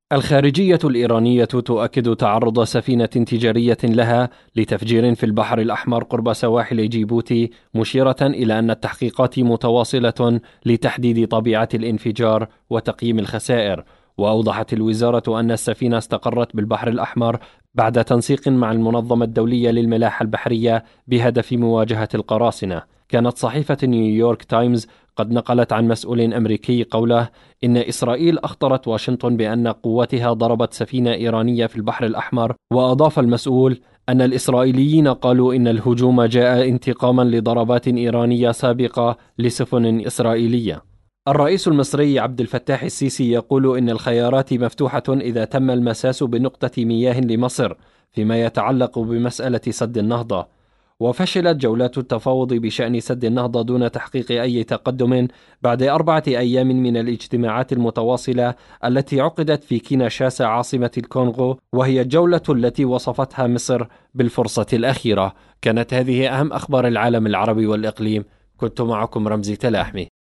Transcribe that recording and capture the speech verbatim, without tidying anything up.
الخارجية الإيرانية تؤكد تعرض سفينة تجارية لها لتفجير في البحر الأحمر قرب سواحل جيبوتي، مشيرة إلى أن التحقيقات متواصلة لتحديد طبيعة الانفجار وتقييم الخسائر. وأوضحت الوزارة أن السفينة استقرت بالبحر الأحمر بعد تنسيق مع المنظمة الدولية للملاحة البحرية بهدف مواجهة القراصنة. كانت صحيفة نيويورك تايمز قد نقلت عن مسؤول أمريكي قوله إن إسرائيل أخطرت واشنطن بأن قواتها ضربت سفينة إيرانية في البحر الأحمر. وأضاف المسؤول أن الإسرائيليين قالوا إن الهجوم جاء انتقاما لضربات إيرانية سابقة لسفن إسرائيلية. الرئيس المصري عبد الفتاح السيسي يقول إن الخيارات مفتوحة إذا تم المساس بنقطة مياه لمصر فيما يتعلق بمسألة سد النهضة. وفشلت جولات التفاوض بشأن سد النهضة دون تحقيق أي تقدم بعد أربعة أيام من الاجتماعات المتواصلة التي عقدت في كينشاسا عاصمة الكونغو، وهي الجولة التي وصفتها مصر بالفرصة الأخيرة. كانت هذه أهم أخبار العالم العربي والإقليم. كنت معكم رمزي تلاحمي.